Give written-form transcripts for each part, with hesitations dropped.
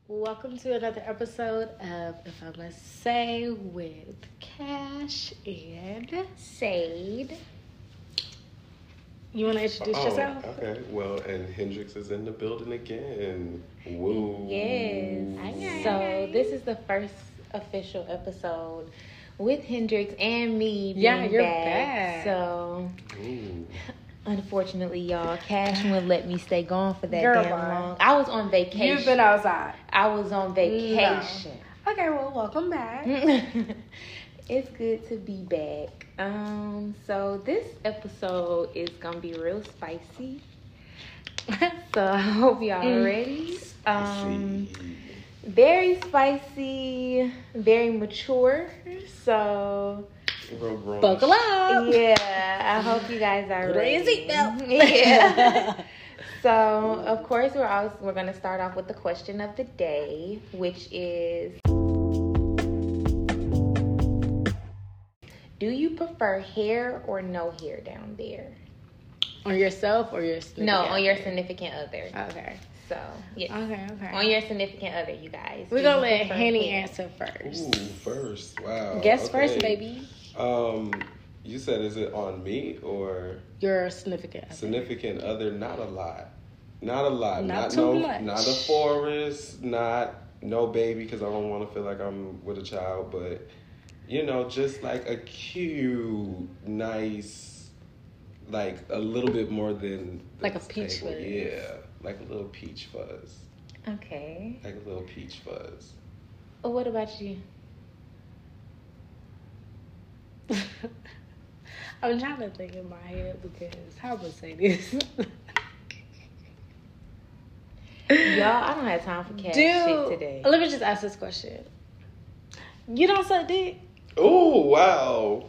Welcome to another episode of If I Must Say with Cash and Sade. You want to introduce yourself? Okay. Well, and Hendrix is in the building again. Woo. Yes. So this is the first official episode with Hendrix and me being Yeah, you're back. So, Ooh. unfortunately, y'all, Cash wouldn't let me stay gone for that Girl, damn bye. long. I was on vacation. You've been outside. I was on vacation. Okay, well, welcome back. It's good to be back. So this episode is gonna be real spicy. So I hope y'all ready. Very spicy, very mature. So Real grown. Buckle up. yeah, I hope you guys are Put on your ready. seatbelt. Yeah. So of course we're gonna start off with the question of the day, which is: do you prefer hair or no hair down there? On yourself or your significant No, on your other? significant other. Okay. So, yes. Okay. On your significant other, you guys. We're Do going to you let prefer Henny hair? answer first. Ooh, first. Wow. Guess Okay. first, baby. You said, is it on me or Your significant other. significant other? Not a lot. Not a lot. Not too much. Not a forest. Not no baby because I don't want to feel like I'm with a child. But just like a cute, nice, like a little bit more than Like a this peach table. fuzz. Yeah, like a little peach fuzz. Okay. Like a little peach fuzz. What about you? I'm trying to think in my head because how am I say this? Y'all, I don't have time for cat shit today. Let me just ask this question. You don't suck dick? Oh, wow.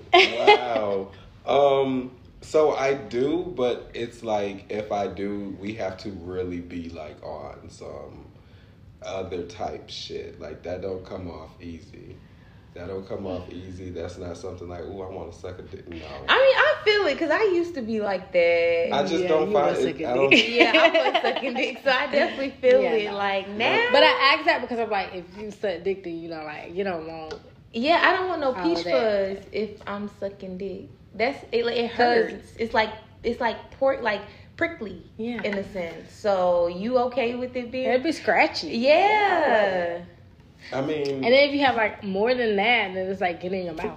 Wow. So I do, but it's like if I do, we have to really be like on some other type shit. Like that don't come off easy. That's not something like, ooh, I want to suck a dick. No. I mean, I feel it because I used to be like that. I just Yeah, don't you find was it. sucking I don't. dick. Yeah, I was sucking dick, so I definitely feel Yeah, it. no. Like now, But I asked that because I'm like, if you suck dick, then you don't want. yeah, I don't want no All peach that. fuzz if I'm sucking dick. It hurts. It's like pork, like prickly, Yeah. in a sense. So you okay with it being? It'd be scratchy. Yeah. I mean, And then if you have like more than that, then it's like getting in your mouth.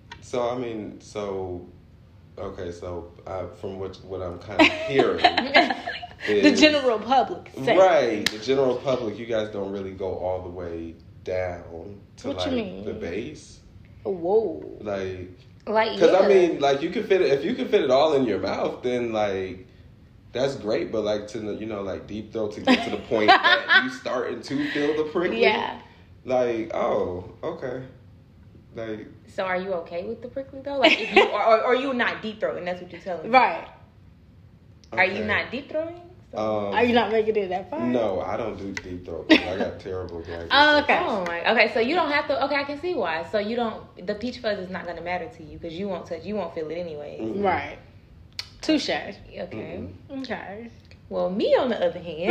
okay, so from what I'm kind of hearing, The is- general public. Say. Right, the general public, you guys don't really go all the way down to What you like mean? the base, Whoa. like Like, because yeah. I mean, like you can fit it if you can fit it all in your mouth, then like that's great. But like to like deep throat to get to the point that you starting to feel the prickly, Yeah. like oh okay, like So are you okay with the prickly though? Like, if you or you not deep throating? That's what you're telling me. Right. Are you okay. not deep throating? Are you not making it that far? No, I don't do deep throat. I got terrible gag. Oh, okay. Oh my. Okay, so you don't have to. Okay, I can see why. So you don't. The peach fuzz is not gonna matter to you because you won't touch. You won't feel it anyway. Mm-mm. Right. Touche. Okay. Okay. Well, me on the other hand,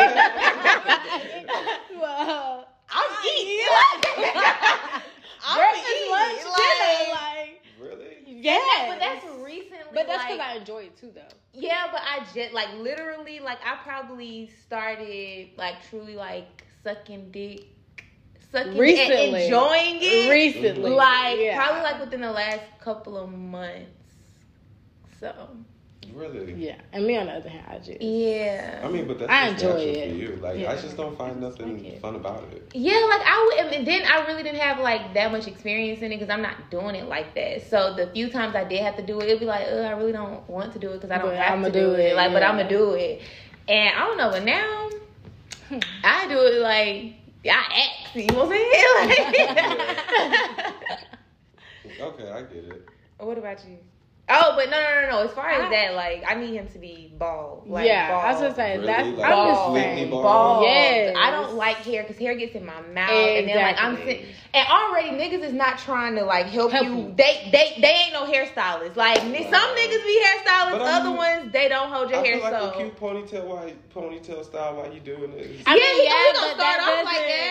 Well, I'm eating. breakfast, lunch, dinner, like, Really? yeah. But that's recently. But that's like, because I enjoy it too, though. Yeah, but I just like literally like I probably started like truly like sucking dick and Recently. enjoying it. Recently. Like Yeah. probably like within the last couple of months. So Really? Yeah. And me, on the other hand, I just. yeah. I mean, but that's I just enjoy natural it. for you. Like, Yeah. I just don't find nothing like it. fun about it. Yeah, like I would, and then I really didn't have like that much experience in it because I'm not doing it like that. So the few times I did have to do it, it'd be like, I really don't want to do it because I don't But have I'ma to do do it. it, Like, but yeah. I'm gonna do it, and I don't know. But now I do it like I ask. You know what I'm saying? Like, Okay, I get it. what about you? Oh, but no. As far as that, like, I need him to be bald. Like, yeah, bald. I was gonna say Really? that's. Like, I'm just bald. saying. completely Bald. Yes. I don't like hair because hair gets in my mouth, and then like I'm Exactly. sitting, and already niggas is not trying to like help Help you. you. They ain't no hairstylists. Like some niggas be hairstylists, But I other mean, ones they don't hold your I hair. feel like So a cute ponytail style while you doing it. I yeah, mean, he yeah, gonna but start that off like doesn't- that.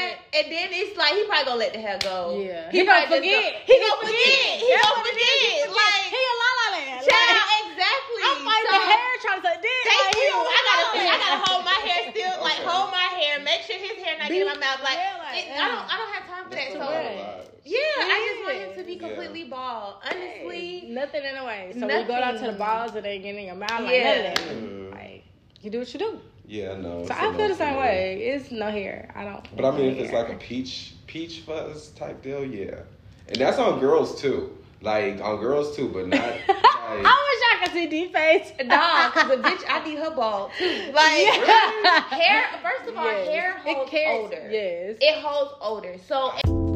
and then it's like he probably gonna let the hair go. Yeah. He gonna probably forget. just He gonna forget. He gonna forget. Like he a la la land. child, exactly. I'm fighting the hair trying to say this. Thank like, you. he I gotta hold my hair still, like Okay. hold my hair, make sure his hair not get in my mouth. Like, Yeah, like, I don't have time for that. That's a So lot of vibes. yeah, I just want him to be Yeah. completely bald. Honestly, nothing in the way. So we Nothing. go down to the balls and they get in your mouth. Like, Yeah. none of that. Mm. Like, you do what you do. Yeah, no. So I feel the same way. It's no hair. I don't. But I mean, if it's hair. like a peach fuzz type deal, yeah. And that's on girls too. Like on girls too, but not. I Like, wish I could see D face. nah, cause a bitch, I need her bald too. Like hair. First of all, Yes. hair It holds carries- odor. Yes. It holds odor. So.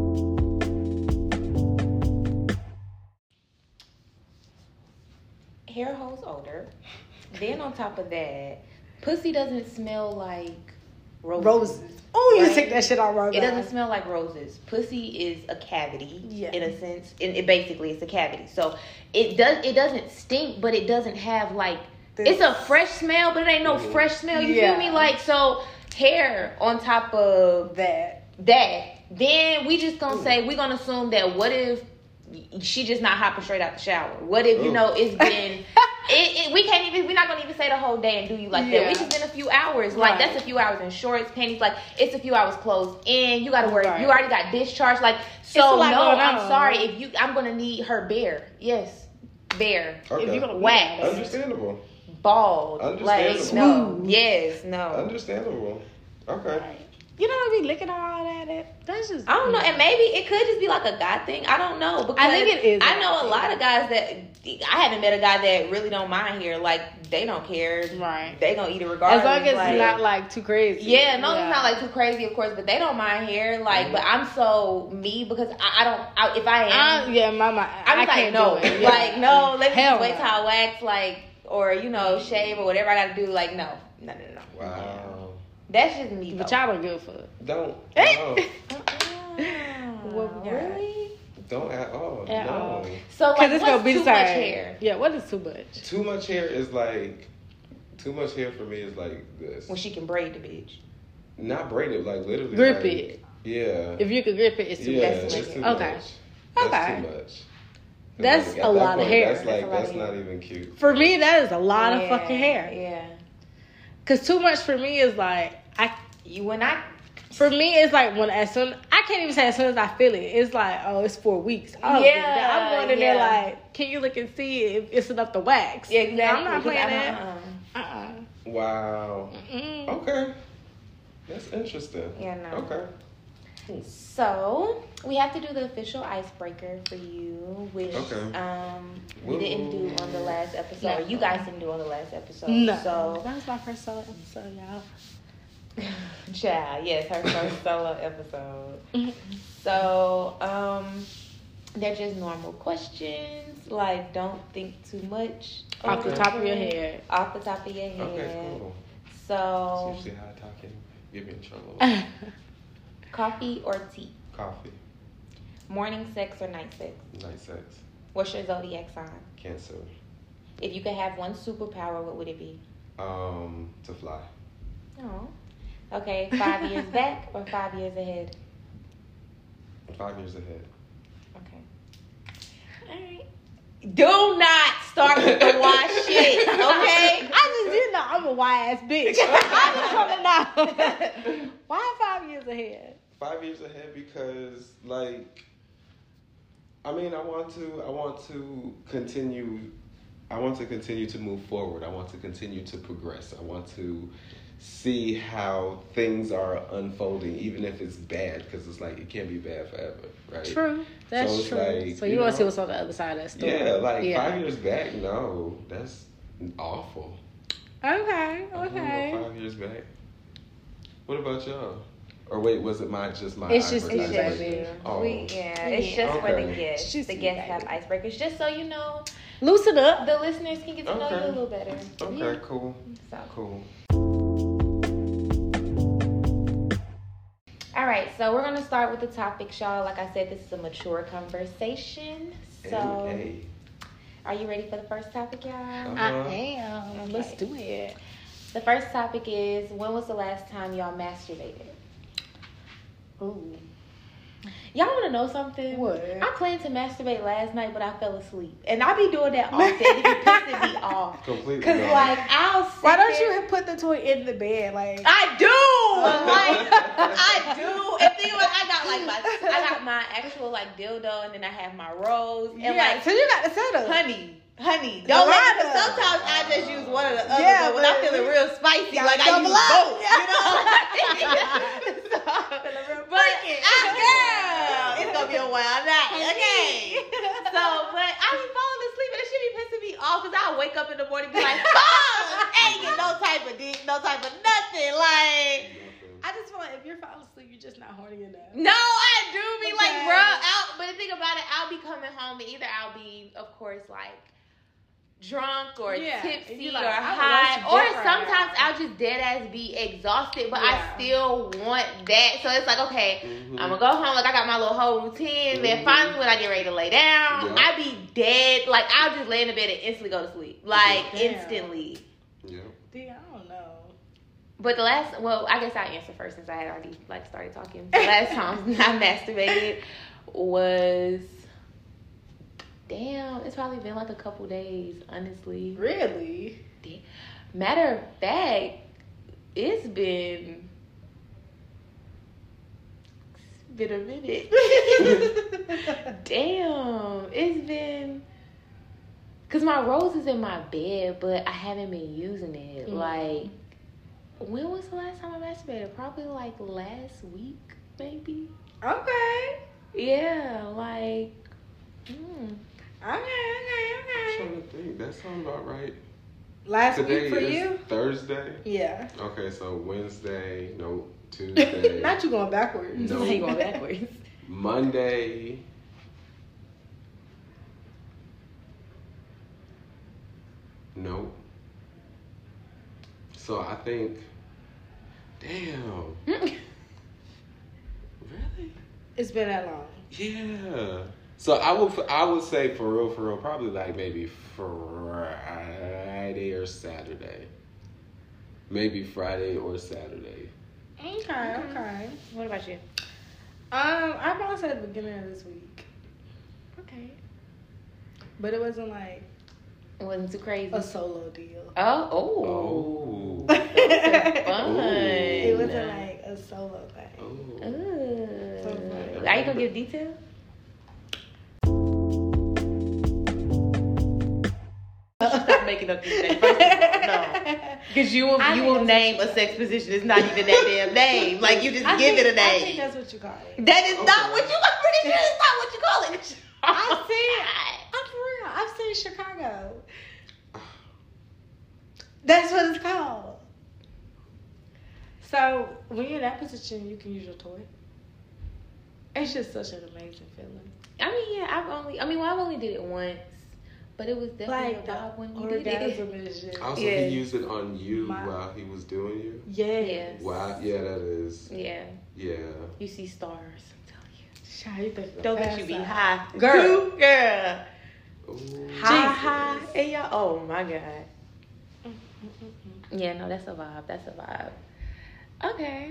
Hair holds odor. Then on top of that, pussy doesn't smell like Roses. Oh, you Right? take that shit out right It now. doesn't smell like roses. Pussy is a cavity, Yeah. in a sense. It basically it's a cavity. So it doesn't stink, but it doesn't have like it's a fresh smell, but it ain't no Mhm. fresh smell. You Yeah. feel me? Like so hair on top of that. then we just gonna say we're gonna assume that what if she just not hopping straight out the shower? What if you Ooh. know it's been we're not gonna even say the whole day and do you like that. Yeah. We just been a few hours. Like Right. that's a few hours in shorts, panties, like it's a few hours clothes in. You gotta worry. Right. You already got discharged. Like It's so a lot no, going I'm on. sorry. I'm gonna need her bare. Yes. Bare. okay. If you gonna Wax. Understandable. Bald. Like Understandable. no. Yes, no. Understandable. Okay. You don't be looking at all that. That's just. I don't know, and maybe it could just be like a guy thing. I don't know because I think it is I a know guy a thing. lot of guys that I haven't met a guy that really don't mind hair. Like they don't care. Right. They gonna eat it regardless. As long as like, it's not like too crazy. yeah, no, it's not like too crazy, of course, but they don't mind hair. Like, but I'm so me because I don't. If I am, Yeah, my mind. I'm I like can't no, do it. Yeah. like no. Let me Hell just wait no. till I wax, like, or you know, shave or whatever I gotta do. Like, no. Wow. That's just me. But though. y'all don't give a fuck. Don't. What we got? Really? Don't at all. At no. all. So like, Because it's what's gonna be too the much same. hair? Yeah, what is too much? Too much hair is like. Too much hair for me is like this. When she can braid the bitch. Not braided, like literally. Grip like, it. Yeah. If you can grip it, it's too Yeah, much. That's too it's too much. Okay. much. That's Okay. too much. That's Like, a at that lot of point, hair. That's like That's a lot that's of not hair. even cute. For me, that is a lot of Yeah, fucking hair. Yeah. Cause too much for me is like For me, it's like I can't even say as soon as I feel it. It's like, oh, it's 4 weeks. Oh, Yeah, I'm going in there yeah. like, can you look and see if it's enough to wax? Yeah, exactly. I'm not playing that. Uh-uh. Wow. Mm-mm. Okay. That's interesting. Yeah, no. Okay. So we have to do the official icebreaker for you, which Okay. we didn't do on the last episode. No. Or you guys didn't do on the last episode. No. So That was my first solo episode, y'all. child, yes, her first solo episode. Mhm. So, they're just normal questions. Like, don't think too much. Off the Okay. top of your head. Off the top of your head. Okay, cool. So, It's usually how I talk can get me in trouble. coffee or tea? Coffee. Morning sex or night sex? Night sex. What's your zodiac sign? Cancer. If you could have one superpower, what would it be? To fly. Oh. Okay, 5 years back or 5 years ahead? 5 years ahead. Okay. Alright. Do not start with the wash shit, okay? I just didn't know I'm a wise bitch. I just want to know. Why 5 years ahead? 5 years ahead because, like, I mean, I want to continue to move forward. I want to continue to progress. I want to see how things are unfolding, even if it's bad, because it's like it can't be bad forever, right? True. That's So it's true. like, So you you want to see know, what's on the other side of that story. Yeah, like 5 years back, no, that's awful. Okay, I don't okay. know, 5 years back. What about y'all? Or wait, was it just my It's just icebreaker? icebreaker. Oh. It's Yeah. just for the Okay. guests. Just The you, guests have baby. icebreakers, just so you know, Loosen up. the listeners can get to know Okay. you a little better. Okay, Yeah. cool. So. Cool. All right, so we're gonna start with the topic, y'all. Like I said, this is a mature conversation. So, Hey. are you ready for the first topic, y'all? I am. Okay. Let's do it. The first topic is: when was the last time y'all masturbated? Ooh. Y'all want to know something? What? I planned to masturbate last night, but I fell asleep. And I be doing that often. It be pissing me off. Completely. Because, like, I'll sit Why don't there. you put the toy in the bed? Like, I do! Like, I do. And think about it, I got my actual, like, dildo, and then I have my rose. And, like, so you got the setup. Honey, don't let me. Sometimes I just use one or the other, but when I'm feeling real spicy, like I use both. You know? But girl, it's gonna be a wild night. Okay. So, but I be falling asleep, and it should be pissing me off because I wake up in the morning and be like, fuck, I ain't get no type of dick, no type of nothing. Like, I just feel like if you're falling asleep, you're just not horny enough. no, I do be like, bro, but the thing about it, I'll be coming home, and either I'll be, of course, like, drunk or tipsy like, or high, or sometimes I'll just dead ass be exhausted, but I still want that. So it's like, okay, I'm gonna go home, like I got my little whole routine. Then finally when I get ready to lay down, I be dead. Like I'll just lay in the bed and instantly go to sleep, like instantly. Yeah. Dude, I don't know. But the last, well, I guess I answer first since I had already like started talking. The last time I masturbated was. Damn, it's probably been like a couple days, honestly. Really? Matter of fact, it's been a minute. Damn, it's been... Because my rose is in my bed, but I haven't been using it. Like, when was the last time I masturbated? Probably like last week, maybe. Okay. Yeah, like... Okay. I'm trying to think. That sounds about right. Last Today week for is you? Thursday. Yeah. Okay, so Wednesday, no, Tuesday. Not you going backwards. No. You going backwards. Monday. Nope. So I think, damn. Really? It's been that long. Yeah. So I would say for real, probably like maybe Friday or Saturday. Maybe Friday or Saturday. Okay. What about you? I probably said at the beginning of this week. Okay. But it wasn't like It wasn't too crazy. a solo deal. Oh. Fun. It wasn't like a solo thing. Oh. Are you gonna give details? Stop making up these names. First of all, no. Because you will name a sex position. It's not even that damn name. Like you just give it a name. I think that's what you call it. That is not what you. I'm pretty sure it's not what you call it. I'm for real. I've seen Chicago. That's what it's called. So when you're in that position, you can use your toy. It's just such an amazing feeling. I mean, yeah, I've only did it once, but it was definitely a vibe when you did it. Also, he used it on you while he was doing you? Yes. Wow, yeah, that is. Yeah. Yeah. You see stars, I'm telling you. Don't Don't you be high. Girl. Girl. Ooh. High. And y'all, oh my God. Yeah, no, that's a vibe. Okay.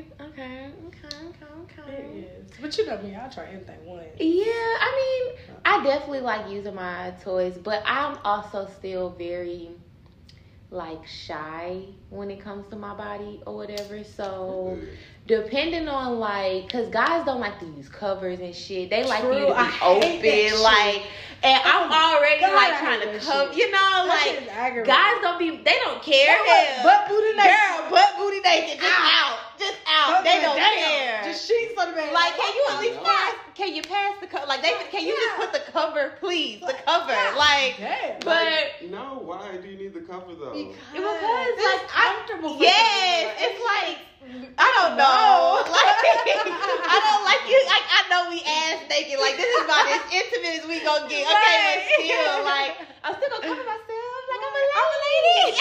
It is. But you know me, I'll try anything once. Yeah, I mean, I definitely like using my toys, but I'm also still very, like, shy when it comes to my body or whatever. So, depending on, like, because guys don't like to use covers and shit. They like you to be open, like, and I'm already, like, trying to cover, you know, like, guys they don't care. Butt booty naked. Girl, butt booty naked, just out. They don't care. Just sheets on the bed. Like, can you at least pass the cover? Like, can you just put the cover, please? The cover, like, damn. but no, why do you need the cover though? because it's like comfortable. Yes, it's like I don't know. Like I don't like you. Like I know we ass naked. Like this is about as intimate as we gonna get. Okay, but still, like I'm still gonna cover myself. Like I'm a lady.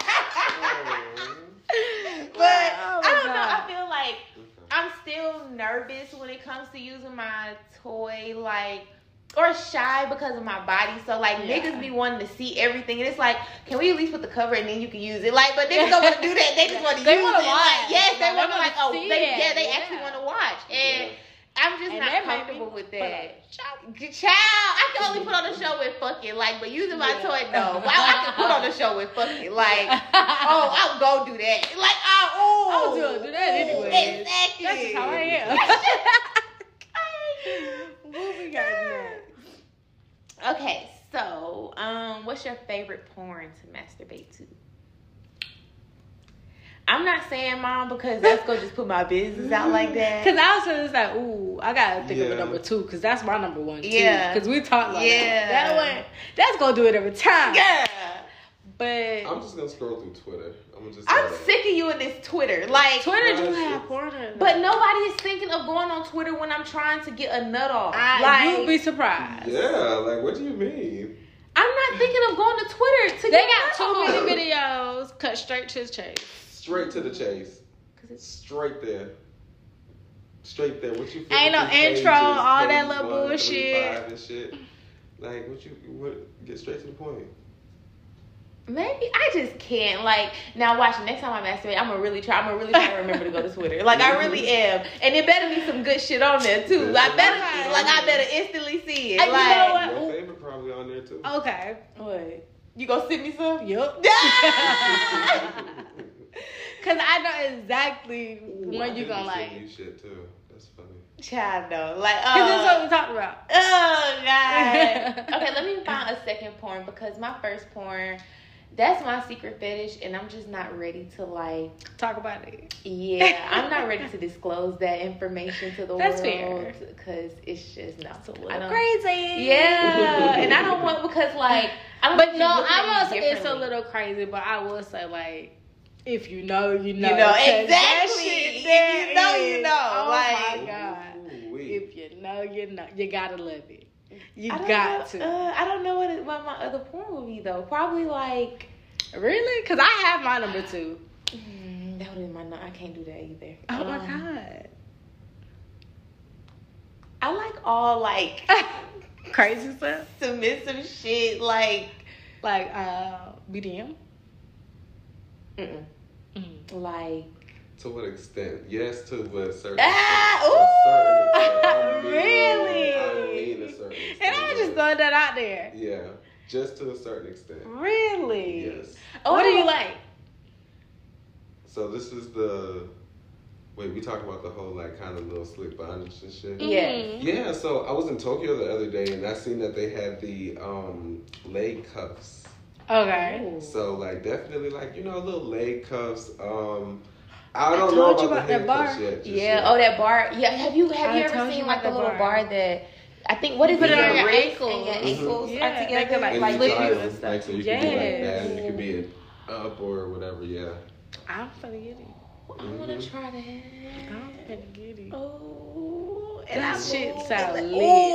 But I don't know. I feel like I'm still nervous when it comes to using my toy, like, or shy because of my body. So, like, niggas be wanting to see everything. And it's like, can we at least put the cover and then you can use it? Like, but niggas don't want to do that. They just want to use it. Like, yes, they want to, like, they actually want to watch. And I'm just not comfortable with that. Child, I can only put on a show with fucking, like, but using my toy, no. But I can put on a show with fucking, like, I'll go do that. Like, I'll do that anyway. Exactly. That's just how I am. What we got next? Okay, so, what's your favorite porn to masturbate to? I'm not saying mine because that's gonna just put my business out like that. Cause I was just like, ooh, I gotta think of a number 2, cause that's my number 1 too. Yeah. Cause we talk like that one. That's gonna do it every time. Yeah. But I'm just gonna scroll through Twitter. I'm sick of you in this Twitter. Like Twitter do have porn. But nobody is thinking of going on Twitter when I'm trying to get a nut off. You'll be surprised. Yeah, like what do you mean? I'm not thinking of going to Twitter to they get got too off. many videos cut straight to the chase. Straight to the chase. Straight there. Straight there. What you ain't no intro, all that little bullshit. And shit. Like what get straight to the point. Maybe I just can't. Like, now watch, next time I masturbate, I'm gonna really try to remember to go to Twitter. Like, I really am. And it better be some good shit on there too. I better instantly see it. Like, like, you know what? Your favorite probably on there too. Okay. What? You gonna send me some? Yup. Cause I know exactly when you gonna like. You shit too. That's funny. Child, no. Like, cause that's what we talked about. Oh God. Okay, let me find a second porn because my first porn, that's my secret fetish, and I'm just not ready to like talk about it. Yeah, I'm not ready to disclose that information to the that's world. Fair. Because it's just not a little crazy. Yeah, and I don't want because like I don't. But no, I will say it's a little crazy. But I will say like. If you know, you know. You know, exactly. If you know, you know. Oh like, my God. If you know, you know. You gotta love it. You I don't know what my other porn would be, though. Probably like... Really? Because I have my number 2. That would be my... I can't do that either. Oh, my God. I like all, like... crazy stuff? Submissive shit, like... Like, BDM? Mm-mm. Like... To what extent? Yes, to a certain extent. Really? I mean a certain extent. And I just throwing that out there. Yeah, just to a certain extent. Really? Yes. What do you like? So this is the... Wait, we talking about the whole, like, kind of little slick bondage and shit? Yeah. Yeah, so I was in Tokyo the other day, and I seen that they had the leg cuffs. Okay. So, like, definitely, like, you know, little leg cuffs. I don't know about the handcuffs yet. Yeah. Oh, that bar. Yeah. Have you ever seen like the little bar that I think what is put it? On your ankles and your ankles yeah, are together. Like flip you and stuff. Like, so you can be like that, and you can be it up or whatever. Yeah. I'm finna get it. I wanna try that. I'm finna get it. Oh, and that shit sounds lit.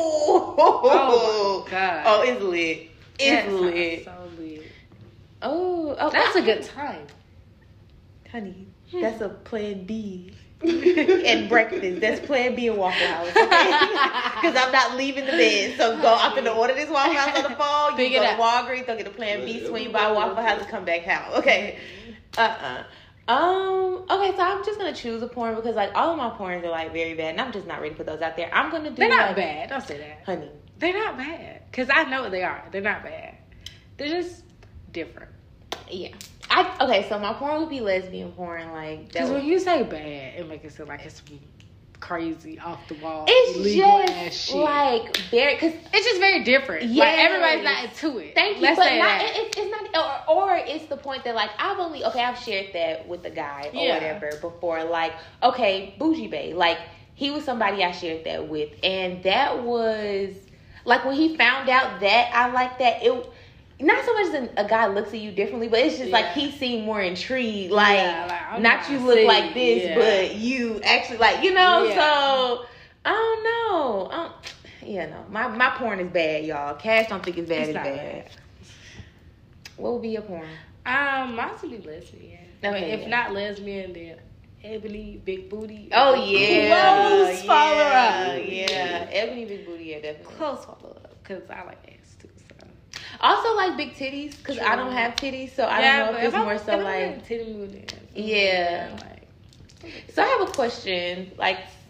Oh my God. Oh, it's lit. It's lit. So lit. Oh, that's a good time, honey. That's a plan B. And breakfast. That's plan B in Waffle House. Because I'm not leaving the bed. So I'm going to order this Waffle House on the phone. You go to Walgreens, go get a plan B, swing by Waffle House, and come back house. Okay. Okay, so I'm just going to choose a porn because, like, all of my porns are, like, very bad. And I'm just not ready to put those out there. I'm going to do They're not bad. Don't say that. Honey. They're not bad. Because I know what they are. They're not bad. They're just different. Yeah. So my porn would be lesbian porn, like. Because when you say bad, it makes it seem like it's crazy, off the wall, it's illegal just ass shit. Like very, because it's just very different. Yeah, like everybody's not into it. Thank you, Let's but say not, that. it's not, or it's the point that like I've shared that with a guy or whatever before. Like, okay, Bougie Bae, like he was somebody I shared that with, and that was like when he found out that I like that it. Not so much that a guy looks at you differently, but it's just like he seemed more intrigued. Like, not you look like this, but you actually like, you know. Yeah. So I don't know. No, my porn is bad, y'all. Cash don't think it's bad. It's bad. What would be your porn? Mine would be lesbian. Okay, if not lesbian, then Ebony Big Booty. Oh yeah, close follow up. Yeah, Ebony Big Booty, yeah, definitely close follow up because I like ass too. So. Also like big titties because I don't have titties, so I don't know if it's more so like titty movement. Yeah. So I have a question. Like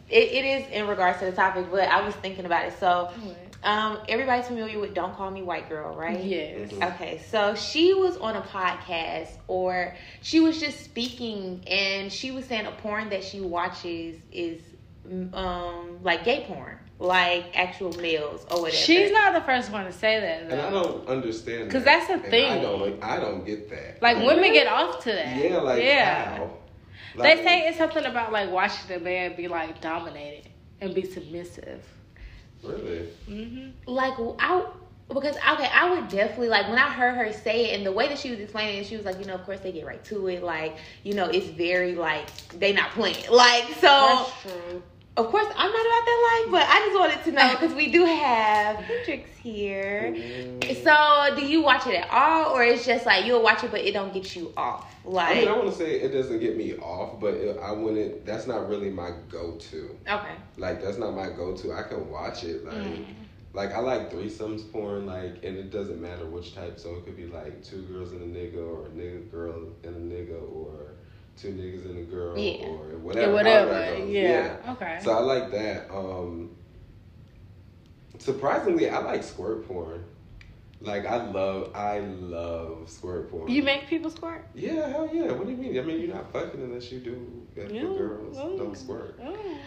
it is in regards to the topic, but I was thinking about it. So, everybody's familiar with Don't Call Me White Girl, right? Yes. Okay, so she was on a podcast, or she was just speaking, and she was saying a porn that she watches is like gay porn, like actual males or whatever. She's not the first one to say that, though. And I don't understand because that. that's the thing. I don't get that. Like women get off to that. Yeah, like how? Like, they say it's something about like watching the man be like dominated and be submissive. Really? Mm-hmm. Like I would definitely, like, when I heard her say it and the way that she was explaining it, she was like, of course they get right to it, like, it's very like they not playing, like, so That's true. Of course I'm not about that life, but I just wanted to know because we do have Hendrix here. So do you watch it at all, or it's just like you'll watch it but it don't get you off? Like, I mean, I want to say it doesn't get me off, but I wouldn't. That's not really my go-to. Okay. Like, that's not my go-to. I can watch it, like I like threesomes porn, like, and it doesn't matter which type. So it could be like 2 girls and a nigga, or a nigga girl and a nigga, or 2 niggas and a girl, or whatever. Yeah, whatever. Yeah. Okay. So I like that. Surprisingly, I like squirt porn. Like, I love squirt porn. You make people squirt? Yeah, hell yeah. What do you mean? I mean, you're not fucking unless you do if the girls don't squirt.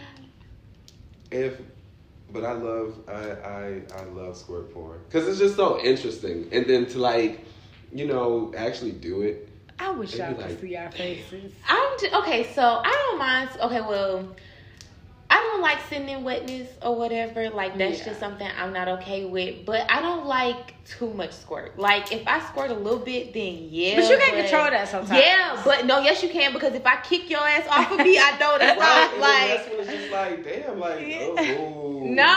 But I love squirt porn because it's just so interesting, and then to like, actually do it. I wish y'all could see our faces. Okay, so I don't mind. Okay, well, I don't like sitting in wetness or whatever. Like, that's just something I'm not okay with. But I don't like too much squirt. Like, if I squirt a little bit, then yeah. But you can't control that sometimes. Yeah, but no, yes you can, because if I kick your ass off of me, I know that's not like. That's when it's just like, damn, like, oh. No.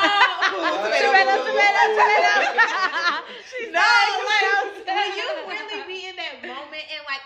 She's no, like, when you really be in that moment and like,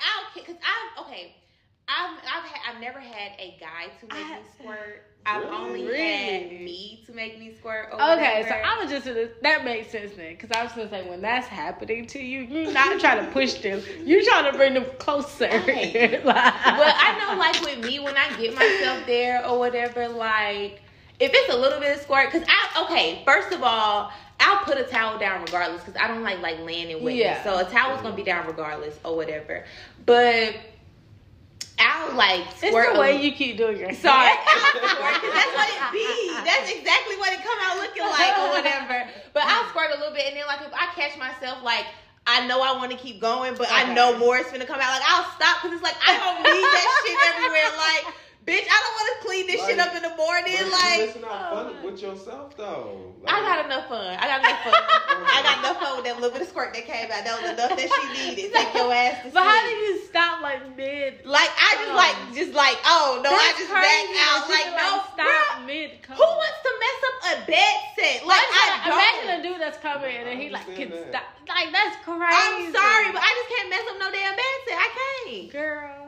I've never had a guy to make me squirt. I've only had me to make me squirt. Okay, so I was just that makes sense then, because I was gonna say when that's happening to you, you're not trying to push them, you're trying to bring them closer. Right. But I know, like with me, when I get myself there or whatever, like if it's a little bit of squirt, because first of all, I'll put a towel down regardless, because I don't like laying in wetness. Yeah. So a towel's gonna be down regardless or whatever. But I'll squirt. It's the way you keep doing your sorry. I'll squirt, because that's what it be. That's exactly what it come out looking like or whatever. But I'll squirt a little bit, and then like if I catch myself I know I want to keep going, but I know more is gonna come out. Like, I'll stop, because it's like I don't need that shit everywhere. Like, bitch, I don't want to clean this shit up in the morning. Like, it's not fun with yourself though. I got enough fun. I got enough fun with that little bit of squirt that came out. That was enough that she needed. Take your ass to sleep. But how did you stop mid? Like, I just oh no, I just back out. Like, no, stop mid. Who wants to mess up a bed set? Like, imagine a dude that's coming and then he can stop. Like, that's crazy. I'm sorry, but I just can't mess up no damn bed set. I can't, girl.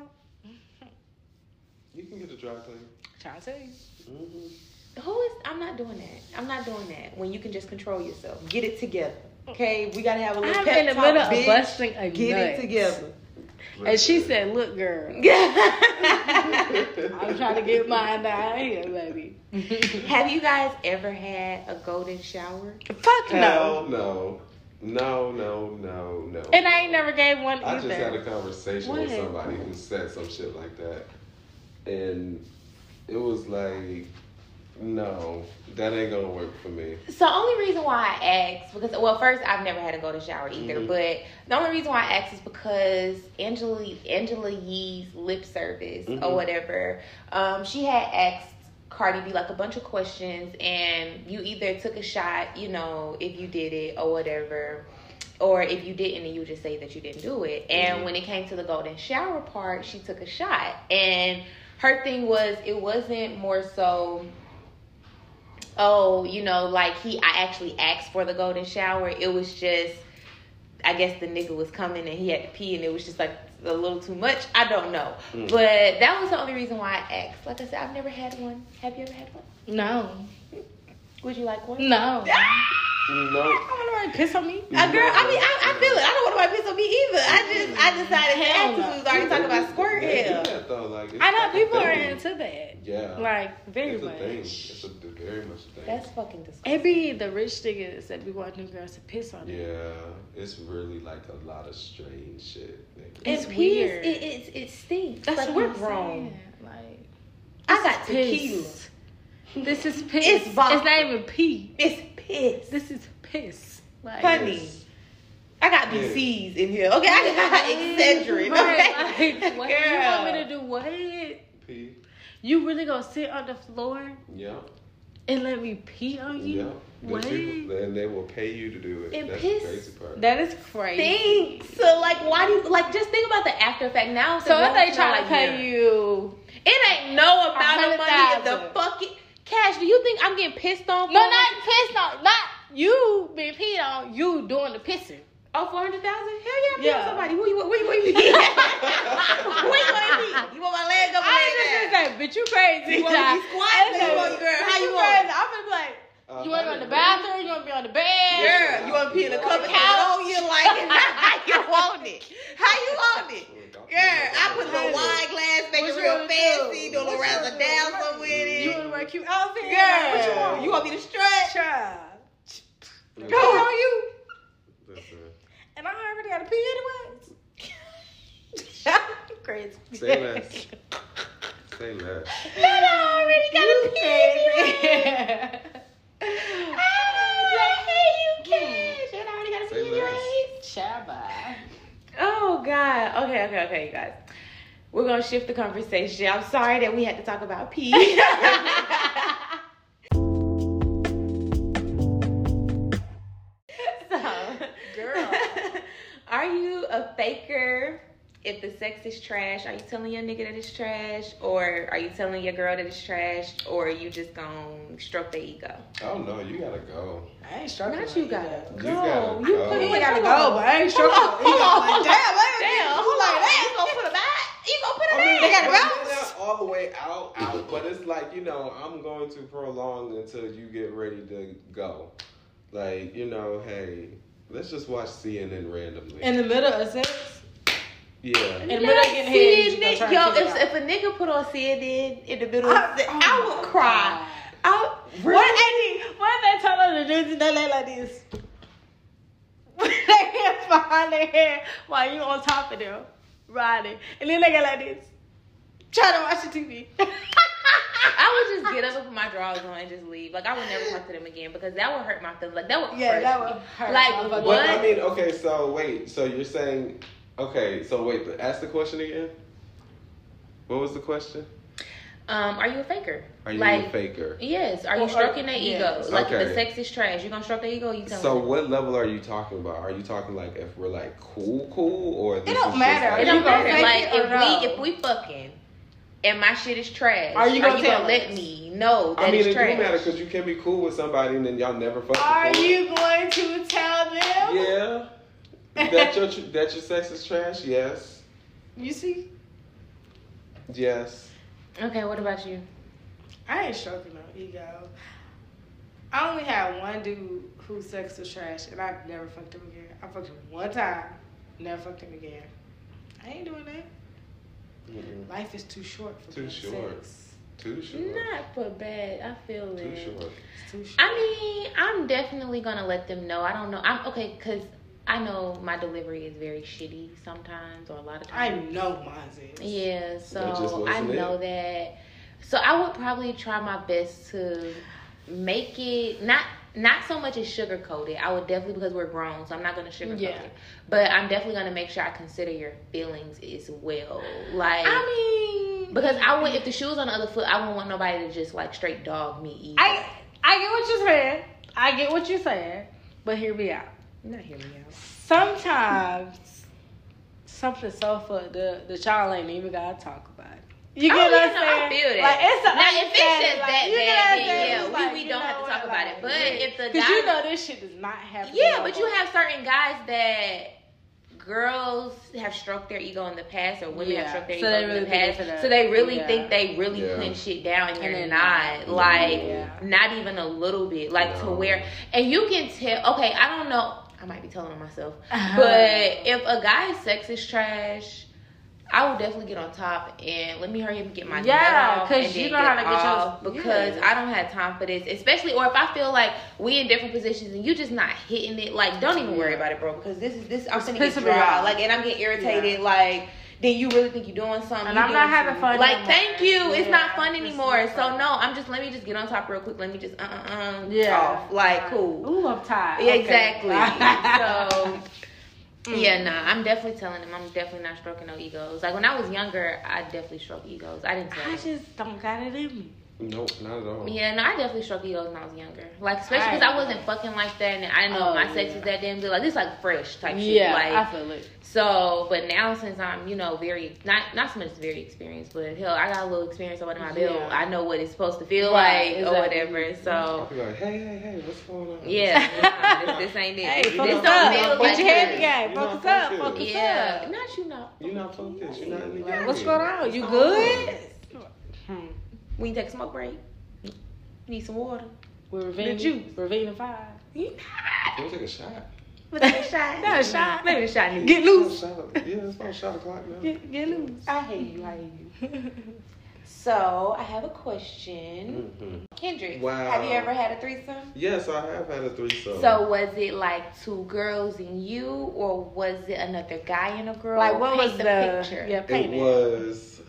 You can get a dry clean. Try to. I'm not doing that. I'm not doing that. When you can just control yourself. Get it together. Okay? We gotta have a little pep talk. I'm in the middle of busting a Get it together. And she said, look, girl. I'm trying to get mine down here, baby. Have you guys ever had a golden shower? Fuck no. No. No. And I ain't never gave one either. I just had a conversation with somebody who said some shit like that. And it was like, no, that ain't gonna work for me. So only reason why I asked, because, well, first, I've never had a golden shower either, but the only reason why I asked is because Angela Yee's lip service or whatever, she had asked Cardi B a bunch of questions, and you either took a shot, if you did it or whatever, or if you didn't, and you just say that you didn't do it. And when it came to the golden shower part, she took a shot, and her thing was, it wasn't more so, I actually asked for the golden shower. It was just, I guess the nigga was coming and he had to pee, and it was just a little too much. I don't know. But that was the only reason why I asked. Like I said, I've never had one. Have you ever had one? No. Would you like one? No. No. I don't want nobody to piss on me. Girl, I mean, I feel it. I don't want nobody to piss on me either. I decided to ask because we was already talking about squirt hair. I know people are into that. Yeah. Like, very it's much. A thing. It's very much a thing. That's fucking disgusting. It be the rich niggas that be wanting girls to piss on them. Yeah, it's really like a lot of strange shit. It's It weird. It stinks. That's like what we're I'm grown. saying. Like, I got tequila. piss. This is piss. It's vodka. It's not even pee. It's piss. This is piss. Like, Honey, I got these C's in here. Okay, I got Excedrin. Right, Okay, like, what? You want me to do what? Pee. You really gonna sit on the floor Yeah. and let me pee on you? Yeah. What? And they will pay you to do it. And That's piss. the crazy part. That is crazy. Thanks. So like, why do you like? Just think about the after effect. Now, So if they try to pay you, it ain't no amount of money in the 100,000. fucking cash. Do you think I'm getting pissed on? no, not pissed on, not you being peed on, you doing the pissing. Oh, 400,000? Hell yeah, I'm Yeah. somebody. Who you want? Where you want me? Where you want me? You want my leg up? I was just gonna say, bitch, you crazy. You want me to be squatting? I You want, girl? How you crazy. want? I'm gonna be like, you wanna go in the bathroom? You wanna be on the bed? Girl, you want to pee in the cup and couch? You like it? How you want it? How you want it? Girl, I put a little wine glass, make What it you real wanna fancy, do a little What you razzle wanna do? dazzle with You it. wanna wear a cute outfit? Girl, What you want me to stretch? Child. Go on you. Listen, And I already got to pee anyways. Crazy. say less. Say less. And I already got to pee. Crazy. Hey, you cash. And I already got to Say pee less. anyways. Shabba. Oh, God. Okay, you guys. We're going to shift the conversation. I'm sorry that we had to talk about pee. Girl. Are you a faker if the sex is trash? Are you telling your nigga that it's trash? Or are you telling your girl that it's trash? Or are you just gonna stroke their ego? Oh no, you gotta go. I ain't struggling. Not you gotta You go. gotta You go. put You it gotta hold go, on. but I ain't struggling. Hold on. Like, damn, Damn, who like that? You gonna put it back? You gonna put it I mean, back? gotta but bounce. they're not all the way out, but it's like, you know, I'm going to prolong until you get ready to go. Like, you know, hey, let's just watch CNN randomly. in the middle of sex. Yeah. In the middle of getting head, you just gonna try to Yo, figure it out. if a nigga put on CNN in the middle of sex, I would cry. What if they told them to do this? They lay like this. Their hands behind their head while you on top of them, riding. And then they go like this. Try to watch the TV. I would just get up and put my drawers on and just leave. Like, I would never talk to them again because that would hurt my feelings. Like, that would Yeah, that crush would me. hurt. Like, my fucking- what? But I mean, okay, so wait, so you're saying, okay, so wait, ask the question again. What was the question? Are you a faker? Are you like, a faker? Yes. Are you Or- stroking their yes. ego? Like, if Okay. the sex is trash, you gonna stroke their ego? Or you telling So them? what level are you talking about? Are you talking like if we're like cool, or this don't is just matter. like- It don't You gonna matter. fake Like, it or no? if we fucking and my shit is trash, Are you gonna tell let us? me know that I mean, it's it trash? do matter because you can be cool with somebody and then y'all never fuck Are before. you going to tell them? Yeah. that your sex is trash? Yes. You see? Yes. Okay, what about you? I ain't stroking no ego. I only had one dude whose sex was trash, and I never fucked him again. I fucked him one time, never fucked him again. I ain't doing that. Mm-mm. Life is too short for Too good short. sex. Too short. Not for bad. I feel Too it. short. It's too short. I mean, I'm definitely gonna let them know. I don't know. I'm okay because I know my delivery is very shitty sometimes, or a lot of I times. know mine is. Yeah, That just so I wasn't know it. that. So I would probably try my best to make it not so much as sugar coated. I would definitely, because we're grown, so I'm not gonna sugarcoat Yeah. it. But I'm definitely gonna make sure I consider your feelings as well. Like, I mean, because I would, if the shoe was on the other foot, I wouldn't want nobody to just like straight dog me either. I get what you're saying. I get what you're saying. But hear me out. Not hear me out. Sometimes something so fucked up that y'all ain't even gotta talk about it. You Oh, get what yeah, I'm no, I saying? feel that. Like, it's a Now, if it's just like, that you get bad, what I'm then saying? yeah, It's we like, don't you have to know talk what, about it. But if the because guy, you know this shit does not happen. yeah, but you have certain guys that girls have stroked their ego in the past, or women have stroked their So ego they in really the think past, for that. so they really Yeah. think they really Yeah. putting shit down, and And you're they're not. not. Like, Yeah. not even a little bit. Like, to No. where, and you can tell, okay, I don't know, I might be telling on myself, but if a guy's sex is trash, I will definitely get on top and let me hurry up and get my nut off. 'cause and you then know how get to get off, your- because yeah. I don't have time for this. Especially, or if I feel like we in different positions and you just not hitting it, like, don't even worry about it, bro. Because this I'm gonna get pissing me dry, off. like, and I'm getting irritated, like. Then you really think you're doing something, And you I'm not doing having fun Like, anymore. thank you. It's Yeah, not fun it's anymore. not So fun. no, let me just get on top real quick. Let me just Yeah. off. Like, cool. Ooh, I'm tired. Yeah, Okay. exactly. So, yeah, nah, I'm definitely telling him I'm definitely not stroking no egos. Like, when I was younger, I definitely stroked egos. I didn't tell I him. just don't got it in me. Nope, not at all. Yeah, no, I definitely stroked egos when I was younger. Like, especially because I wasn't fucking like that, and I didn't know if my sex was that damn good. Like, this like fresh type shit. Yeah, Like, I feel it. so, but now since I'm, very not so much very experienced, but hell, I got a little experience under my belt. Yeah. I know what it's supposed to feel Right, like or exactly. whatever. So, I'll be like, hey, what's going on? yeah, nah, this ain't it. Hey, this focus don't up. feel Get like your head this. together. You're not Focus up. focused. Focus Yeah, up. not you know. You're not focused. You're not in the game. What's going on? You What's good? going We take a smoke break. Need some water. We're The Ravine. juice. Ravine 5. on? We'll take a shot. Let's take a shot. Not a shot. Maybe a shot. Nigga. Get loose. Yeah, it's about shot o'clock now. Get loose. I hate you. So, I have a question. Mm-hmm. Kendrick, Wow. have you ever had a threesome? Yes, I have had a threesome. So, was it like 2 girls and you, or was it another guy and a girl? Like, what Paint was the the picture? Yeah, it paint it. was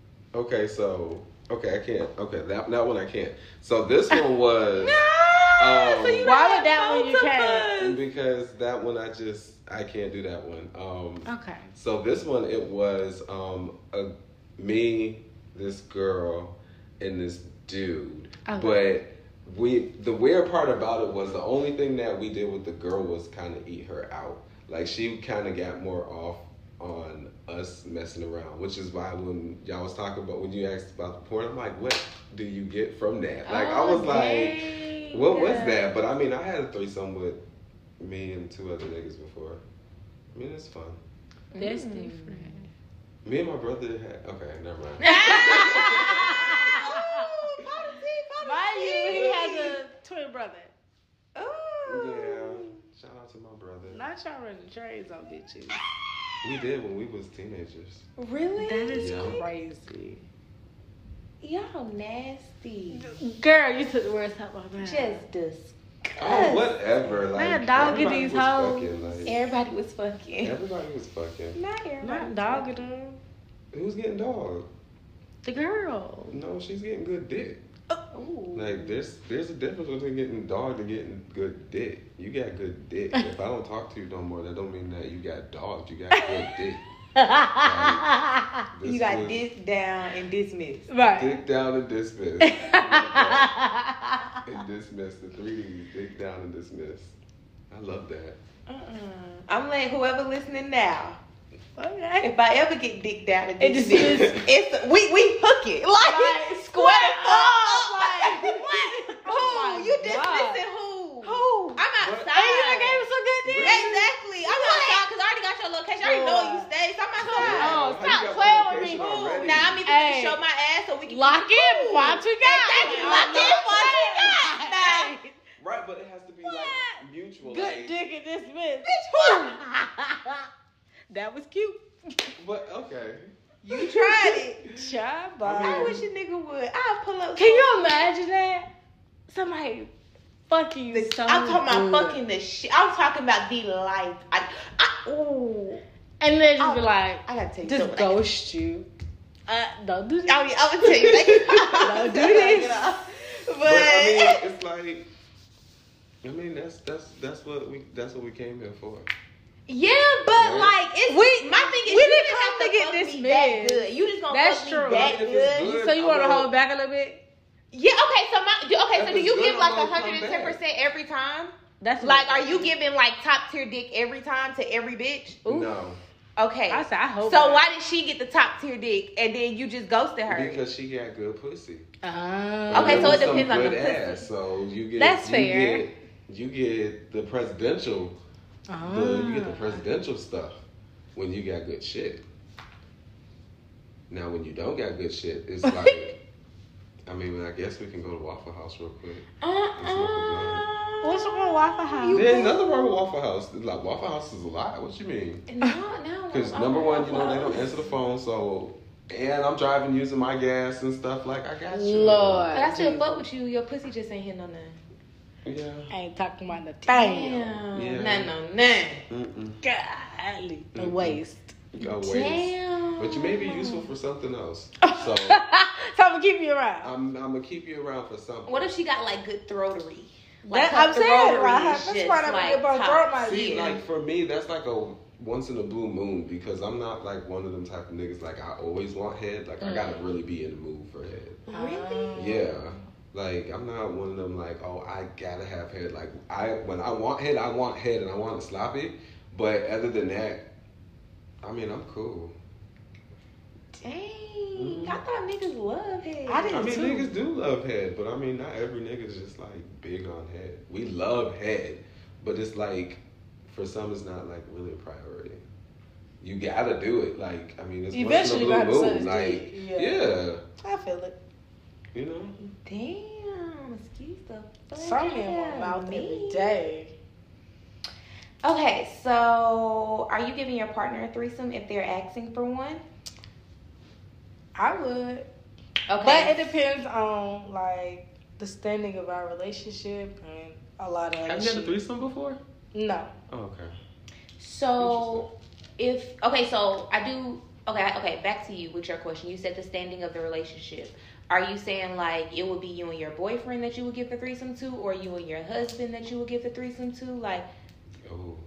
I can't. Okay, that one I can't. So this one was So you Why don't would that have one you can't? because that one I can't do that one. Okay. So this one it was me, this girl, and this dude. Okay. But the weird part about it was the only thing that we did with the girl was kind of eat her out. Like she kind of got more off on us messing around, which is why when y'all was talking about when you asked about the porn, I'm like, what do you get from that? Like I was like, what was that? But I mean, I had a threesome with me and 2 other niggas before. I mean, it's fun. That's different. Me and my brother had. Okay, never mind. Mind you, he has a twin brother. Yeah. Shout out to my brother. Not y'all running trades on bitches. We did when we was teenagers. Really? That is Yeah. crazy. Y'all nasty. Girl, you took the words out of my mouth. Just disgusting. Oh, whatever. Like Man, dog, get everybody these was hoes. fucking, like, Everybody was fucking. everybody was fucking. Not everybody. Not dogging them. Who's getting dog? The girl. No, she's getting good dick. Ooh. Like there's a difference between getting dog and getting good dick. You got good dick. If I don't talk to you no more, that don't mean that you got dogged. You got good dick. This You got was this down and dismissed. Right. dick down and dismissed. And dismissed the 3 D's. Dick down and dismissed. I love that. I'm letting whoever listening now. Okay. If I ever get dick down and It dismissed, dismissed. it's we hook it like square up. Like, Who? oh my You God. dismissing who? Who? I'm outside. And you done gave him some good dick? Exactly. I'm outside because I already got your location. I already know where you stay, so I'm outside. Oh, How you stop got playing with location me. already? Now I'm either Hey. gonna show my ass so we can Lock keep it in, cool. watch you got. Exactly. Lock in, watch you got. Nah. Right, but it has to be like mutual. Good like, dick and dismissed. That was cute. But okay. You tried it. Child, I wish a nigga would. I'll pull up. Can you imagine that? Somebody fucking you so I'm talking good. about fucking the shit. I'm talking about the life. Ooh. And then just be like, I gotta tell you just something. ghost you. Don't do this. I'm gonna tell you. Don't do this. But, But I mean, it's like, I mean, that's what we came here for. yeah, but Right. like it's my thing is we you didn't didn't come have to to get fuck this me that big. good. You just gonna That's fuck true. me that If it's good. good, So you want to I will- hold back a little bit? Yeah, okay. So If do it's you good, give I'm like gonna come 110% every time? That's Like, are you giving like top tier dick every time to every bitch? Ooh. No, Okay. I said I hope. So not. why did she get the top tier dick and then you just ghosted her? because she got good pussy. Okay, And so was it depends some on the good pussy. ass. So you get That's fair. You get the presidential. You get the presidential stuff. when you got good shit. Now, when you don't got good shit, it's like, I mean, I guess we can go to Waffle House real quick. What's wrong with Waffle House? There ain't nothing wrong with Waffle House. Like, Waffle House is a lot. What you mean? No. Because number one, you know, they don't answer the phone, so... And I'm driving using my gas and stuff. Like, I got you. Lord. But I still fuck with you. Your pussy just ain't hitting on nothing. Yeah. I ain't talking about the Damn. Yeah. Nothing. Golly. The waste. Go waste. Damn. But you may be useful for something else. So... So I'm gonna keep you around. I'm gonna keep you around for something. What if she got like good throatery? I'm saying, that's just, why I'm like, about to throw my See, tier. like for me, that's like a once in a blue moon because I'm not like one of them type of niggas. Like I always want head. Like I gotta really be in the mood for head. Really? Yeah. Like I'm not one of them. Like I gotta have head. Like when I want head, I want head, and I want it sloppy. But other than that, I mean, I'm cool. Dang. I thought niggas love head. I didn't I mean, too. niggas do love head, but I mean, not every nigga's just like big on head. We love head, but it's like, for some, it's not like really a priority. You gotta do it. Like, I mean, it's Eventually once in a you blue gotta moon. suck his Like, dick. yeah, I feel it. you know. Damn. Excuse the fuck Something in my out of mouth me. every day. Okay, so are you giving your partner a threesome if they're asking for one? I would. Okay. But it depends on like the standing of our relationship and a lot of other Have you had a shit. threesome before? No. Oh, okay. So so I do. Okay. Back to you with your question. You said the standing of the relationship. Are you saying like it would be you and your boyfriend that you would give the threesome to, or you and your husband that you would give the threesome to? Like, Oh.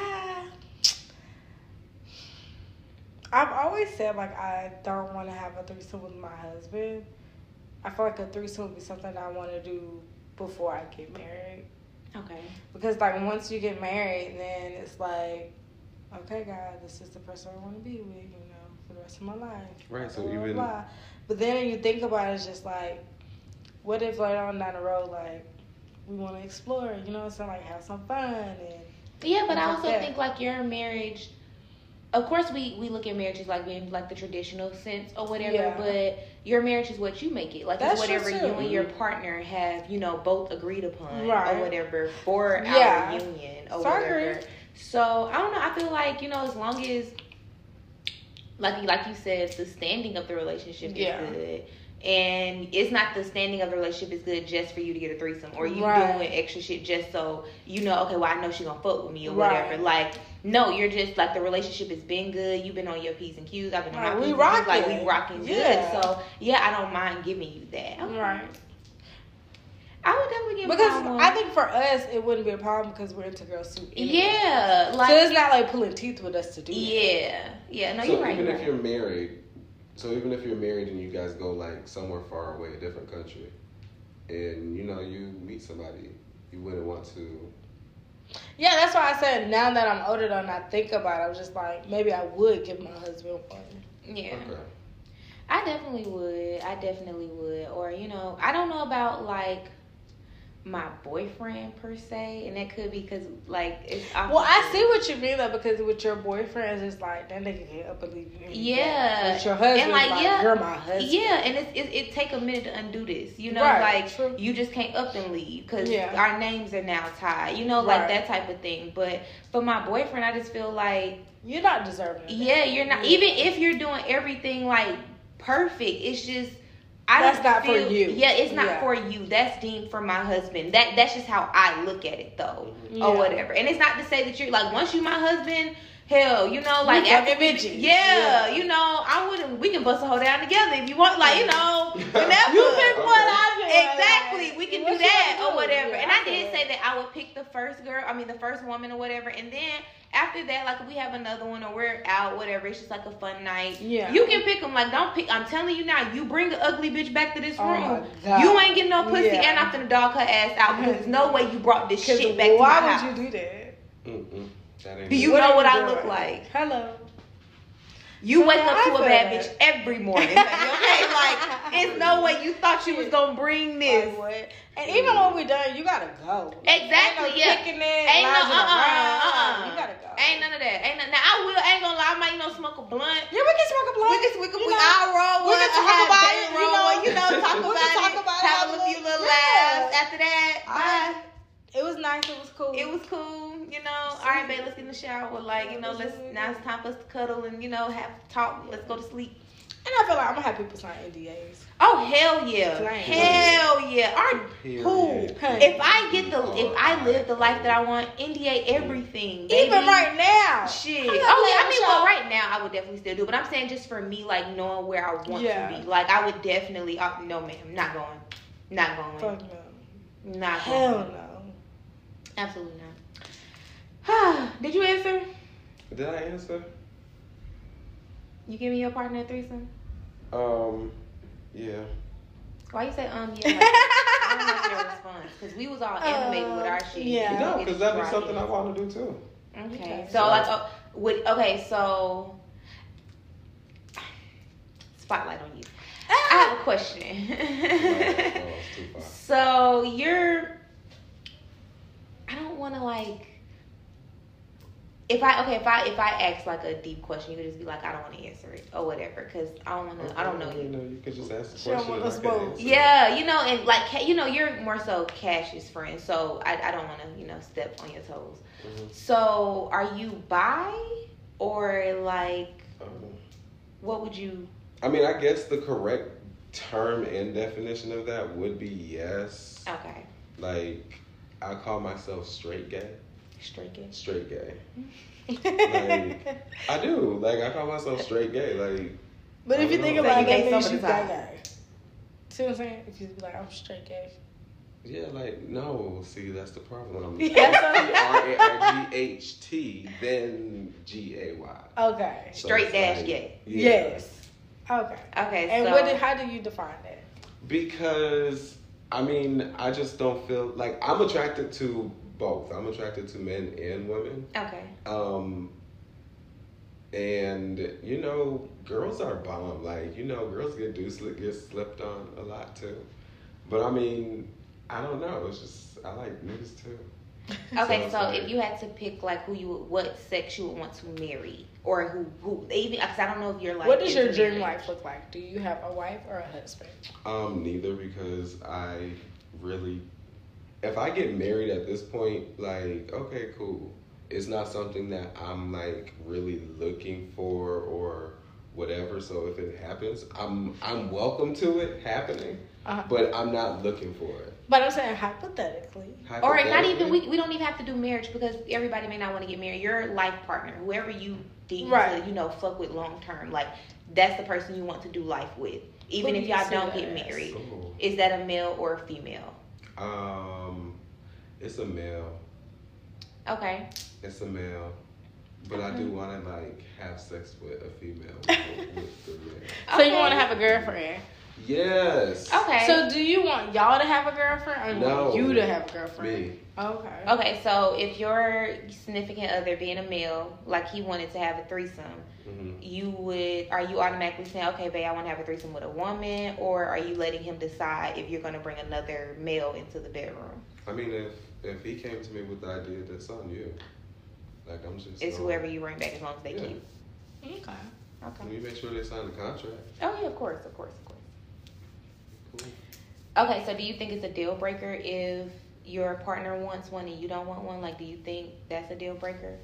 I've always said like I don't want to have a threesome with my husband. I feel like a threesome would be something I want to do before I get married. okay. Because like once you get married, then it's like, okay, God, this is the person I want to be with, you know, for the rest of my life. Right. So Blah, blah, even blah. But then when you think about it, it's just like, what if later on down the road, like we want to explore, you know what I'm saying, like have some fun and Yeah, but I things like also that. think like your marriage. Of course, we look at marriage as like being like the traditional sense or whatever, Yeah. but your marriage is what you make it. Like That's it's whatever true, you too. and your partner have, you know, both agreed upon Right. or whatever for Yeah. our union or So I whatever. agree. So I don't know. I feel like, you know, as long as like you said, the standing of the relationship is Yeah. good. And it's not the standing of the relationship is good just for you to get a threesome or you Right. doing extra shit just so you know, okay, well, I know she gonna fuck with me or Right. whatever. Like, no, you're just like the relationship has been good. You've been on your P's and Q's. I've been on Like, my we P's and Q's. Like, rocking. we rocking Yeah. good. So, yeah, I don't mind giving you that. Okay. right. I would definitely give Because mine one. I think for us it wouldn't be a problem because we're into girl soup. Anyway. Yeah. Like, So it's not like pulling teeth with us to do that. yeah. Yeah, no, so you're right. even You're if right. you're married, and you guys go like somewhere far away, a different country, and you know you meet somebody, you wouldn't want to. Yeah, that's why I said now that I'm older though and I think about it, I was just like, maybe I would give my husband one. Yeah. Okay. I definitely would. Or, you know, I don't know about like my boyfriend per se, and that could be because like it's Well, I see what you mean though, because with your boyfriend, it's like that nigga can up and leave you. Yeah. With your husband, And, like, like, yeah. you're my husband. Yeah, and it take a minute to undo this, you know, Right, like true. you just can't up and leave because Yeah. our names are now tied, you know, like Right. that type of thing. But for my boyfriend, I just feel like, You're not deserving of that. yeah, you're not. Yeah. Even if you're doing everything like perfect, it's just That's don't not for feel- you. Yeah, it's not Yeah. for you. That's deemed for my husband. That's just how I look at it though, Yeah. or whatever. And it's not to say that you're like once you my husband. Hell, you know, like You fucking bitches. yeah, Yeah. you know, I wouldn't. We can bust a whole down together if you want, like you know, whenever. You pick one, I pick one. Exactly, we can What do you that wanna or do? whatever. Yeah, And I I feel did it. say that I would pick the first woman or whatever, and then after that, like if we have another one or we're out, whatever, it's just like a fun night. Yeah. You can pick them. Like don't pick. I'm telling you now. You bring an ugly bitch back to this Oh room. my God. You ain't getting no pussy, Yeah. and I'm finna dog her ass out because there's no way you brought this shit back to my why house. would you do that? Mm-mm. That ain't Do you it. know are what I doing? look like? Hello. You So wake up to I a bad feel bitch every morning. Okay, like it's no way you thought you was gonna bring this. Like, what? And even when we done, you gotta go. Like, Exactly, ain't no yeah. kicking it, Ain't no lounging around. You gotta go. Ain't none of that. Ain't none. Now I ain't gonna lie. I might smoke a blunt. Yeah, we can smoke a blunt. We all roll. We can talk have about day it, roll, talk we about can talk it. about Have it, a few little yeah. laughs. After that, bye. It was nice. It was cool. It was cool, All right, babe, let's get in the shower. Like, now it's time for us to cuddle and have talk. Let's go to sleep. And I feel like I'm gonna have people sign NDAs. Oh hell yeah, Right. hell yeah. Period. If I live the life that I want, NDA everything. Baby. Even right now. Shit. I'm Oh not yeah, I letting mean, y'all- well, right now I would definitely still do, but I'm saying just for me, like knowing where I want Yeah. to be, like I would definitely. No, ma'am, not going, not going, Fuck no. not Hell going. no. Absolutely not. Did you answer? Did I answer? You give me your partner a threesome? Yeah. Why you say yeah? Like, I don't like your response because we was all animated with our shit. Yeah. No, because that'd be something I want to do too. Okay. So, So spotlight on you. I have a question. No, it's too far. So I don't want to like. If I ask like a deep question, you could just be like, I don't want to answer it or whatever, because I don't want to. I don't know you. You could just ask the She don't question. want and to I could smoke. answer. Yeah, and like you're more so Cash's friend, so I don't want to step on your toes. Mhm. So are you bi or like Um, what would you? I mean, I guess the correct term and definition of that would be yes. Okay, Like, I call myself straight gay. straight gay. Straight gay. Like, I do. Like, I call myself straight gay. Like, But if you think So about you it, that gay means some you of the time. gay. See what I'm saying? If you be like, I'm straight gay. yeah, like, no. See, that's the problem. That's R-A-I-G-H-T, then G-A-Y. Okay. So Straight it's dash like- gay. Yeah. Yes. Okay. Okay, And so how do you define that? Because, I mean, I just don't feel like I'm attracted to both. I'm attracted to men and women. okay. And girls are bomb. Like, girls get slept on a lot too. But I mean, I don't know. It's just I like niggas too. Okay, it's so like- if you had to pick like what sex you would want to marry, or who even because I don't know if you're like. What does your into dream marriage. life look like? Do you have a wife or a husband? Neither, because I really, if I get married at this point, like, okay, cool. It's not something that I'm like really looking for or whatever. So if it happens, I'm welcome to it happening, but I'm not looking for it. But I'm saying hypothetically. Or not even we don't even have to do marriage because everybody may not want to get married. Your life partner, whoever you deem Right. to fuck with long term, like that's the person you want to do life with. Even Who if do you y'all see don't that get as? married. Ooh. Is that a male or a female? It's a male. Okay. It's a male. But I do want to like have sex with a female with the male. So you want to have a girlfriend? Yes. Okay. So do you want y'all to have a girlfriend or you No. want you to have a girlfriend? Me. Okay. Okay, so if your significant other being a male, like he wanted to have a threesome, Mm-hmm. are you automatically saying, okay, babe, I want to have a threesome with a woman, or are you letting him decide if you're going to bring another male into the bedroom? I mean, if he came to me with the idea, that's on you. Like, I'm just. It's whoever you bring back as long as they Yeah. keep. Okay. Can Okay. you make sure they sign the contract? Oh yeah, of course. Cool. Okay, so do you think it's a deal breaker if your partner wants one and you don't want one? Like, do you think that's a deal breaker?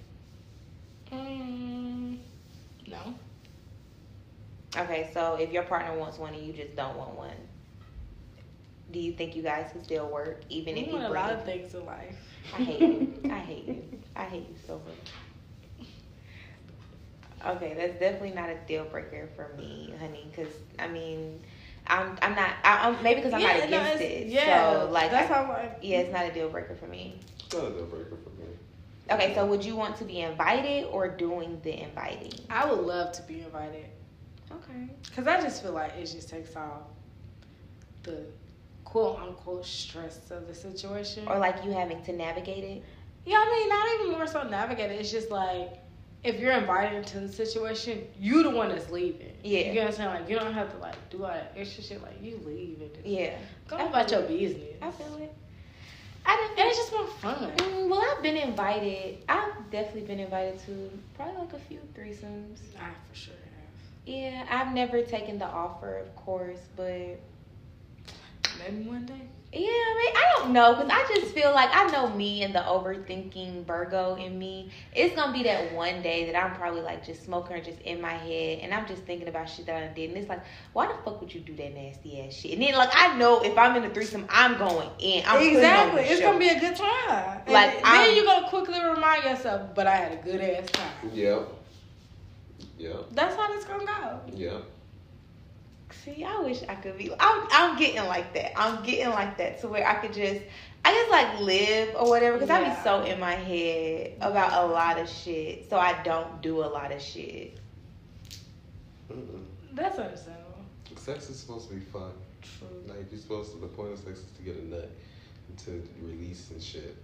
No. Okay, so if your partner wants one and you just don't want one, do you think you guys can still work even if We you want a bring lot it? of things in life. I hate you. I hate you. I hate you so much. Okay, that's definitely not a deal breaker for me, honey. Because I mean, I'm not. Maybe because I'm not against it. Yeah, So like, that's how I. yeah, it's not a deal breaker for me. It's not a deal breaker for me. Okay, so would you want to be invited or doing the inviting? I would love to be invited. Okay. Because I just feel like it just takes off the quote unquote stress of the situation. Or like you having to navigate it. Yeah, I mean, not even more so navigate it. It's just like if you're invited into the situation, you the one that's leaving. Yeah. You get what I'm saying? Like, you don't have to, like, do all that extra shit. Like, you leave and just Yeah. go about your business. I feel it. And it's just more fun. Well, I've been invited. I've definitely been invited to probably like a few threesomes. I for sure have. Yeah, I've never taken the offer, of course, but Maybe one day. yeah, I don't know, because I just feel like I know me and the overthinking Virgo in me. It's going to be that one day that I'm probably like just smoking or just in my head, and I'm just thinking about shit that I did. And it's like, why the fuck would you do that nasty ass shit? And then, like, I know if I'm in a threesome, I'm going in. I'm Exactly. It's going to be a good time. Like, and then you're going to quickly remind yourself, but I had a good ass time. Yep. Yep. That's how it's going to go. Yep. See, I wish I could be. I'm getting like that. I'm getting like that to where I could just, I just like live or whatever. Because I be so in my head about a lot of shit. So I don't do a lot of shit. That's understandable. Sex is supposed to be fun. True. Like, you're supposed to, the point of sex is to get a nut and to release and shit.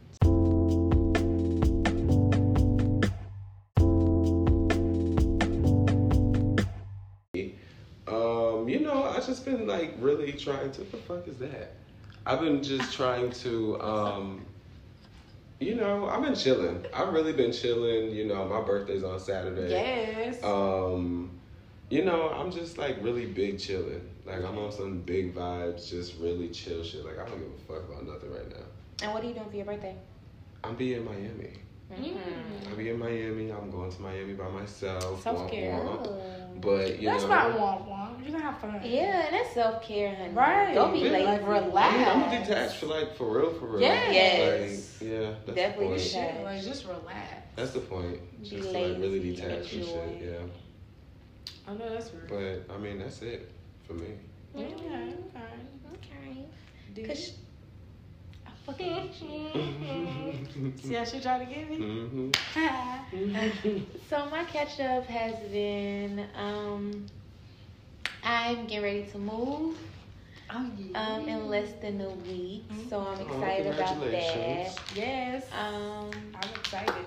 You know, I just been like really trying to, what the fuck is that? I've been just trying to, you know, I've been chilling. I've really been chilling. You know, my birthday's on Saturday. Yes. You know, I'm just like really big chilling. Like, I'm on some big vibes, just really chill shit. Like, I don't give a fuck about nothing right now. And what are you doing for your birthday? I'm be in Miami. Mm-hmm. I'll be in Miami. I'm going to Miami by myself. Self-care. But, you that's know. not womp. You're going to have fun. Yeah, and that's self-care, honey. Right. Don't be Yeah. lazy. Like, relax. I mean, I'm detached for like, for real. Yes. Like, yeah, that's Definitely the point. detached. Shit, like, just relax. That's the point. Be Just to, like, really lazy, detach and enjoy. shit, yeah. I know that's weird. But, I mean, that's it for me. Okay. Okay. Cause I fucking See how she tried to get me? Mm-hmm. So my catch up has been I'm getting ready to move Oh, yeah. in less than a week. So I'm Oh, excited about congratulations. that. Yes. Um I'm excited.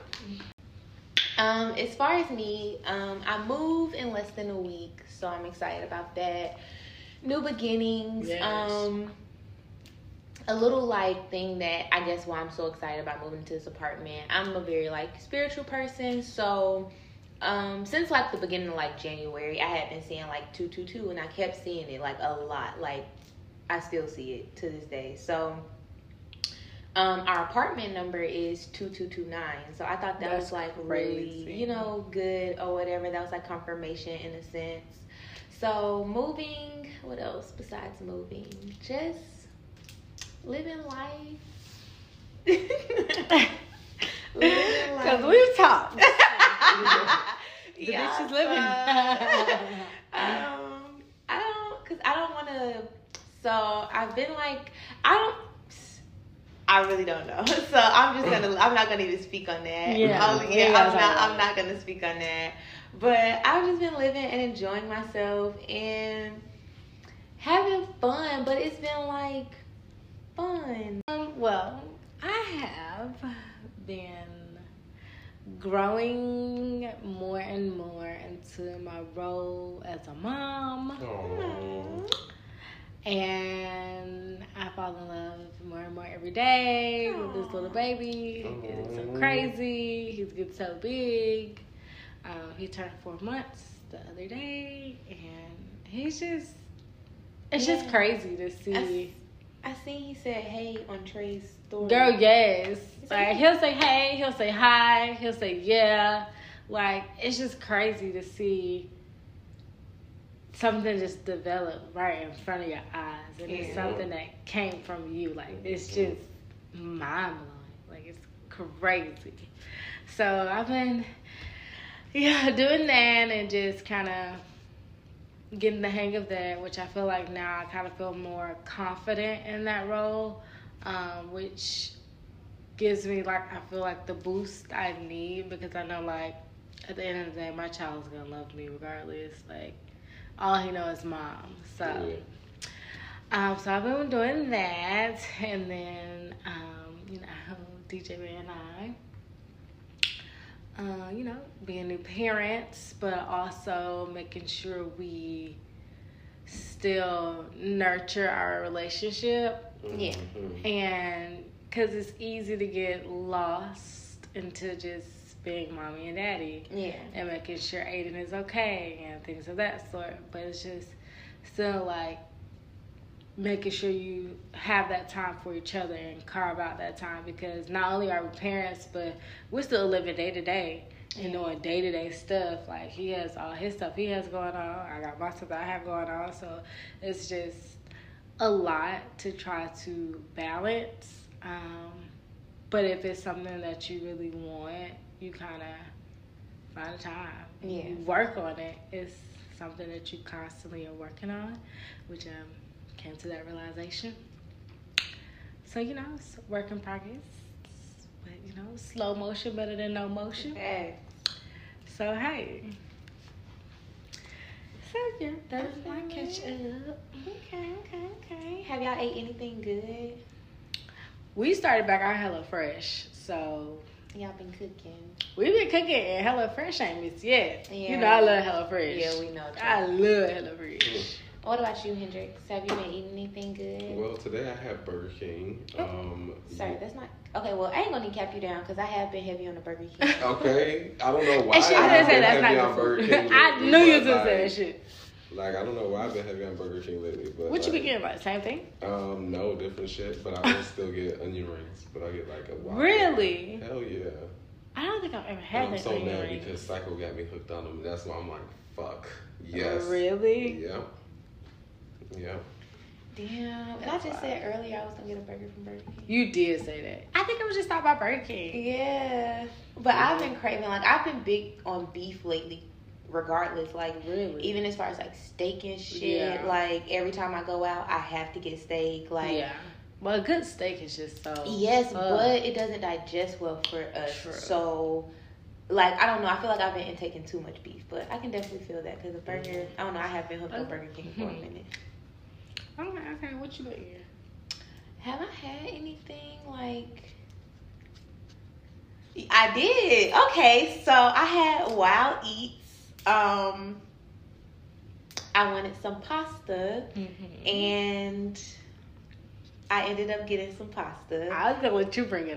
As far as me, I move in less than a week, so I'm excited about that. New beginnings. Yes. A little like thing that I guess why I'm so excited about moving to this apartment. I'm a very like spiritual person, so since like the beginning of like January, I had been seeing like 222, and I kept seeing it like a lot. Like I still see it to this day. So our apartment number is 2229. So I thought that That's was like crazy. really, you know, good or whatever. That was like confirmation in a sense. So moving, what else besides moving? Just living life. Living life. Because we've talked. The bitch is living. I don't want to. So I've been like, I really don't know. So I'm not gonna even speak on that. Yeah. I'm not gonna speak on that. But I've just been living and enjoying myself and having fun. But it's been like fun. Well, I have been growing more and more into my role as a mom. Aww. And I fall in love more and more every day with this little baby. It's so crazy. He's getting so big. He turned 4 months the other day, and it's just crazy to see. I seen he said hey on Trey's story. Girl, yes. Like, he'll say hey, he'll say hi, he'll say yeah. Like, it's just crazy to see something just develop right in front of your eyes. And it's something that came from you. Like, it's just mind blowing. Like, it's crazy. So I've been doing that and just kind of getting the hang of that, which I feel like now I kind of feel more confident in that role, which gives me, like, I feel like the boost I need, because I know, like, at the end of the day, my child's gonna love me regardless. Like, all he knows is mom. So, so I've been doing that, and then, DJ Ray and being new parents, but also making sure we still nurture our relationship. Yeah. And because it's easy to get lost into just being mommy and daddy. Yeah. And making sure Aiden is okay and things of that sort. But it's just still like making sure you have that time for each other and carve out that time, because not only are we parents, but we're still living day to day and doing day to day stuff. Like, he has all his stuff he has going on. I got my stuff that I have going on. So it's just a lot to try to balance. But if it's something that you really want, you kind of find time. Yeah. You work on it. It's something that you constantly are working on, which came to that realization. So, it's a work in progress. But, slow motion better than no motion. Okay. So, hey. So, yeah, that's my catch up. Okay. Have y'all ate anything good? We started back our HelloFresh, so Y'all been cooking? we've been cooking and HelloFresh ain't missed yet. Yeah. I love HelloFresh. Yeah, we know that. I love HelloFresh. What about you, Hendrix? Have you been eating anything good? Well, today I had Burger King. Sorry, that's not... Okay, well, I ain't gonna need to cap you down because I have been heavy on the Burger King. Okay, I don't know why. And she I've didn't say been that's heavy not on good Burger food. King I lately, knew you was but, gonna say that shit. Like, I don't know why I've been heavy on Burger King lately, but What you been getting, like, same thing? No, different shit, but I will still get onion rings, but I get like a Whopper. Really? Hell yeah. I don't think I've ever And had I'm that so onion mad ring. because Psycho got me hooked on them, and that's why I'm like, fuck. Yes. Really? Yep. Yep. Damn. And I just said earlier I was gonna get a burger from Burger King. You did say that. I think I was just stopped by Burger King. Yeah. But I've been craving, like, I've been big on beef lately, regardless. Like, Really? even as far as, like, steak and shit. Yeah. Like, every time I go out, I have to get steak. Like, Yeah. Well, a good steak is just so... yes, but it doesn't digest well for us. True. So, like, I don't know. I feel like I've been intaking too much beef, but I can definitely feel that because the burger, I don't know, I have been hooked on Burger King for a minute. Okay, what you been eating? Have I had anything like... I did. Okay, so I had Wild Eats. I wanted some pasta, and I ended up getting some pasta. I was gonna let you bring it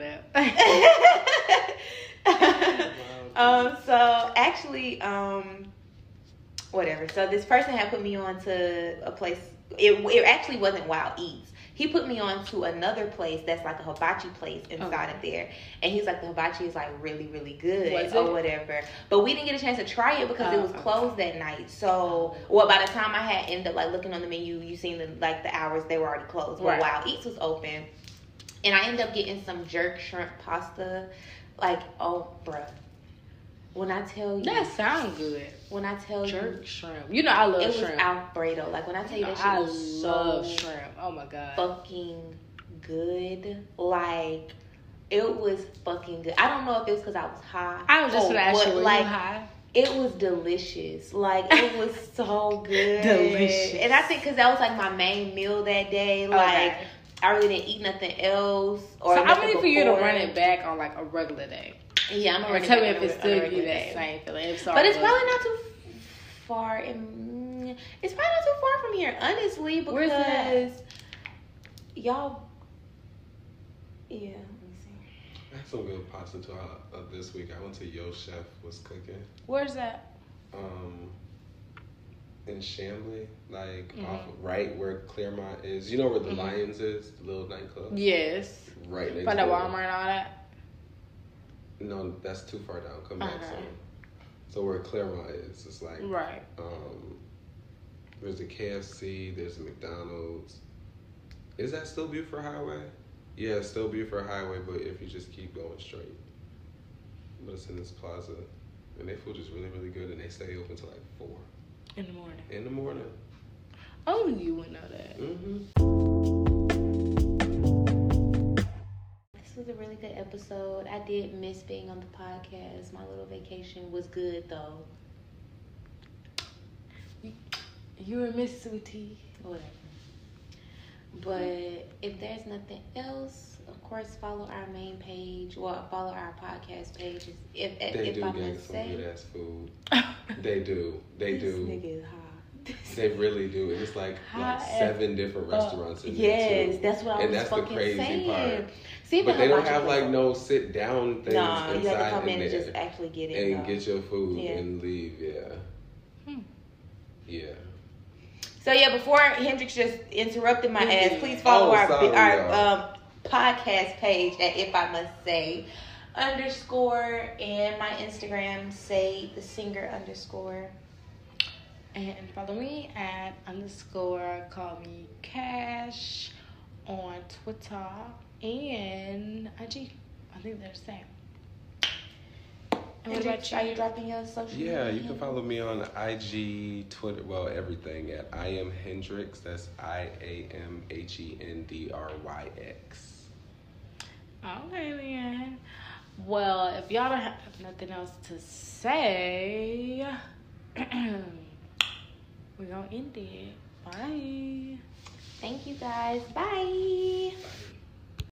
up. So actually, whatever. So this person had put me on to a place. It actually wasn't Wild Eats. He put me on to another place that's like a hibachi place inside of there. And he's like, the hibachi is like really, really good or whatever. But we didn't get a chance to try it because it was closed that night. So, well, by the time I had ended up like looking on the menu, you seen the hours, they were already closed. But Wild Eats was open. And I ended up getting some jerk shrimp pasta. Like, oh, bruh. When I tell you... That sounds good. When I tell jerk shrimp. You know I love shrimp. It was Alfredo. Like, when I tell you that shit was so... I love shrimp. Oh, my God. Fucking good. Like, it was fucking good. I don't know if it was because I was high. I was just going to ask you, were you high? It was delicious. Like, it was so good. Delicious. And I think because that was, like, my main meal that day. Like, I really didn't eat nothing else. Or so I'm ready for you to run it back on, like, a regular day. Yeah, I'm gonna tell me if it still give you that same feeling. But it's probably not too far. It's probably not too far from here, honestly, because y'all. Yeah, let me see. I had some good pasta too this week. I went to Yo Chef was cooking. Where's that? In Chambly, like off right where Claremont is. You know where the Lions is, the little nightclub. Yes. Right next. By the Walmart and all that. No, that's too far down. Come back some. So where Claremont is, it's like there's a KFC, there's a McDonald's. Is that still Buford Highway? Yeah, it's still Buford Highway, but if you just keep going straight. But it's in this plaza. And their food is really, really good, and they stay open till like 4. In the morning. In the morning. Only you would know that. This was a really good episode. I did miss being on the podcast. My little vacation was good, though. You were Miss Sweetie. Whatever. But if there's nothing else, of course, follow our main page. Well, follow our podcast page. If I must some say, good ass food. They do. They this do. nigga is hot. They really do. And it's like Hot 7 different restaurants in there Yes, too. that's what I And was that's the fucking crazy saying. part. See, But they don't have like no sit down things Nah, inside you have to come in in and there just actually get it. and get your food Yeah. and leave. Yeah. Yeah. So yeah, before Hendrix just interrupted my ass, please follow Oh, our sorry, podcast page at If I Must Say _ and my Instagram say the singer _. And follow me at _ call me Cash on Twitter and IG. I think they're the same. And what Hendrix, about are you dropping your social media? Yeah, you can follow me on IG, Twitter, well, everything at I am Hendrix. That's IAMHENDRYX. Okay, then. Well, if y'all don't have nothing else to say, we're gonna end it. Bye. Thank you guys. Bye. Bye.